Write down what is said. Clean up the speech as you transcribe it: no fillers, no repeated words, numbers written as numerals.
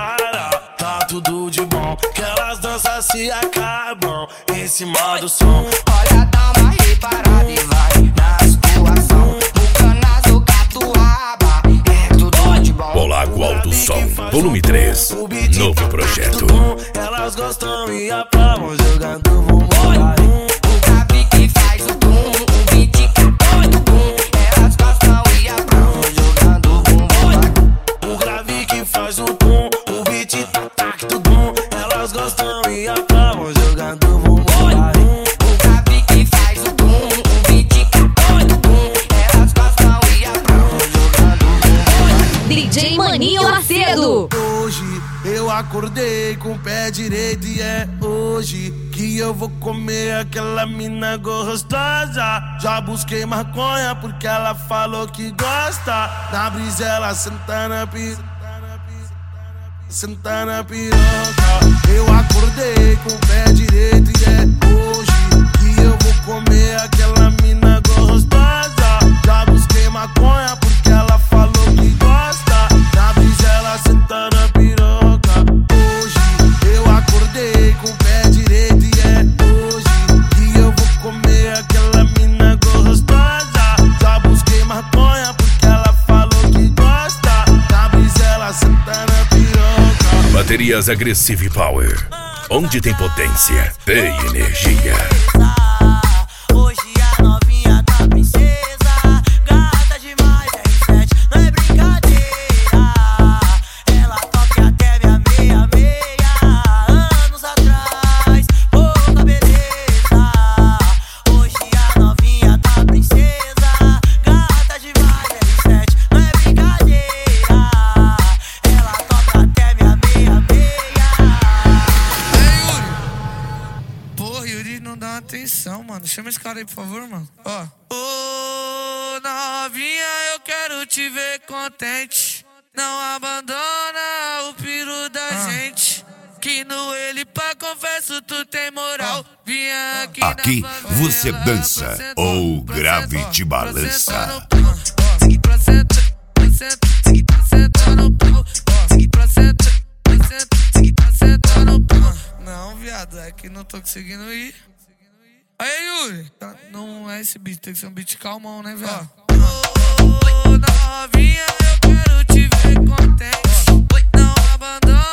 para, tá tudo de bom. Que elas dançam se acabam em cima do som. Olha, dá uma reparada e vai na situação. O canazo, catuaba, é tudo de bom. Polaco Alto Som, volume 3, novo projeto. Elas gostam e aprovam jogando bumbum. O grave que faz o tum, o beat que é doido, tum. Elas gostam e aprovam jogando bumbum. O grave que faz o tum, o beat tac tudum. Elas gostam e aprovam jogando bumbum. O grave que faz o tum, o beat que é doido, tum. Elas gostam e aprovam jogando bumbum. DJ Maninho Macedo. Hoje eu acordei com o pé direito e é hoje que eu vou comer aquela mina gostosa. Já busquei maconha porque ela falou que gosta. Na brisa ela senta na piroca. Senta na piroca. Eu acordei com o pé direito e é hoje que eu vou comer aquela mina gostosa. Já busquei maconha porque ela falou que gosta. Na brisa ela senta na piroca. Hoje eu acordei com o pé direito e é hoje que eu vou comer aquela mina gostosa. Já busquei maconha porque ela falou que gosta. Na brisa ela senta na piroca. Baterias Aggressive Power. Onde tem potência, tem energia. Hoje a novinha da princesa, gata demais, R7, não é brincadeira. Ela toca até minha meia, anos atrás, pouca beleza. Hoje a novinha da princesa, gata demais, R7, não é brincadeira. Ela toca até minha meia. Porra, Yuri não dá atenção, mano. Chama esse cara aí, por favor, mano. Ó. Ô, novinha, eu quero te ver contente. Não abandona o piru da gente. Que no ele pá, confesso, tu tem moral. Vinha aqui Aqui na favela, você dança ou grave te balança. Não, viado, é que não tô conseguindo ir. Aí, Yuri, não é esse beat, tem que ser um beat calmão, né, velho? Ô, novinha, eu quero te ver contente. Não abandona